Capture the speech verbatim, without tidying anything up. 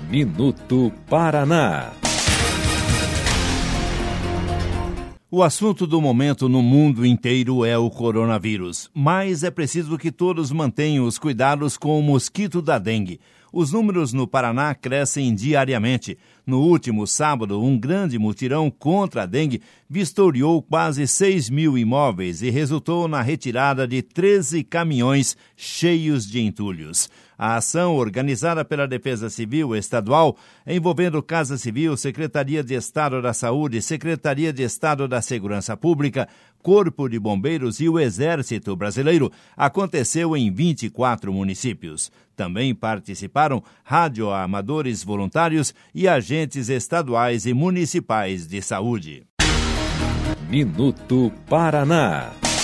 Minuto Paraná. O assunto do momento no mundo inteiro é o coronavírus, mas é preciso que todos mantenham os cuidados com o mosquito da dengue. Os números no Paraná crescem diariamente. No último sábado, um grande mutirão contra a dengue vistoriou quase seis mil imóveis e resultou na retirada de treze caminhões cheios de entulhos. A ação, organizada pela Defesa Civil Estadual, envolvendo Casa Civil, Secretaria de Estado da Saúde, Secretaria de Estado da Segurança Pública, Corpo de Bombeiros e o Exército Brasileiro, aconteceu em vinte e quatro municípios. Também participaram radioamadores voluntários e agentes estaduais e municipais de saúde. Minuto Paraná.